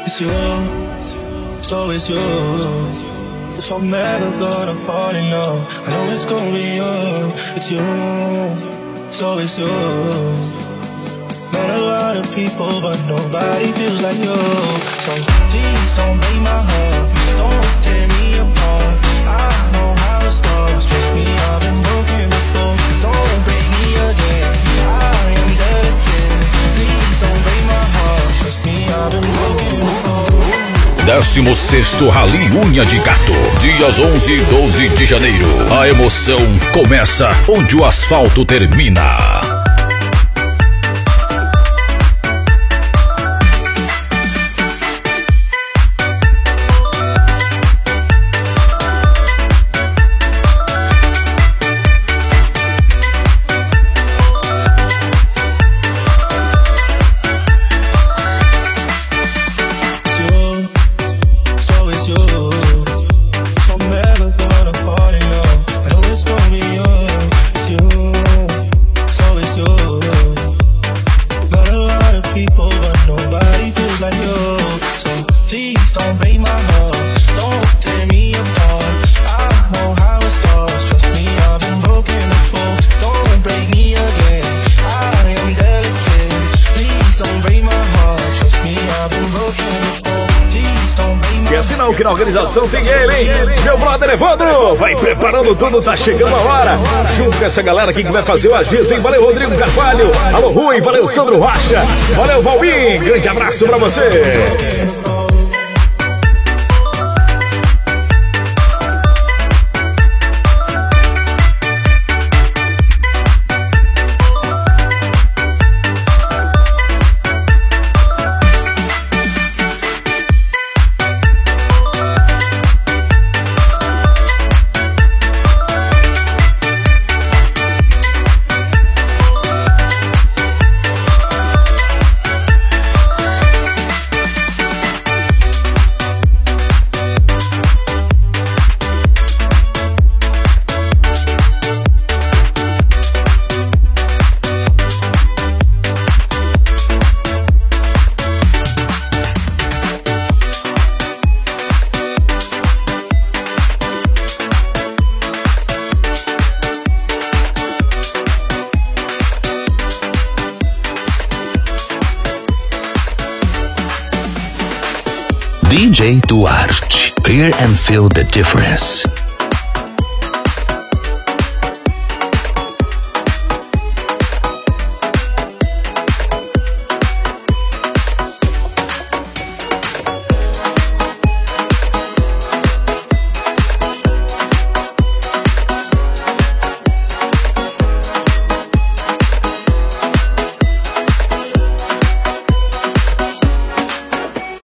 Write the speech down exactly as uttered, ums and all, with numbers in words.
It's you, so it's you. If I'm ever gonna fall in love, I know it's gonna be you. It's you, so it's you. Met a lot of people, but nobody feels like you. So please don't break my heart, don't tear me apart. I know how it starts, trust me, I've been broken before. Don't break me again, I am delicate. Please don't break my heart, trust me, I've been broken before. décimo sexto Rally Unha de Gato, dias onze e doze de janeiro. A emoção começa onde o asfalto termina. Que na organização tem ele, hein? Meu brother Evandro, vai preparando tudo, tá chegando a hora. Junto com essa galera aqui que vai fazer o agito, hein? Valeu, Rodrigo Carvalho. Alô, Rui, valeu, Sandro Rocha. Valeu, Valmir. Grande abraço pra você. D J Duarte, hear and feel the difference.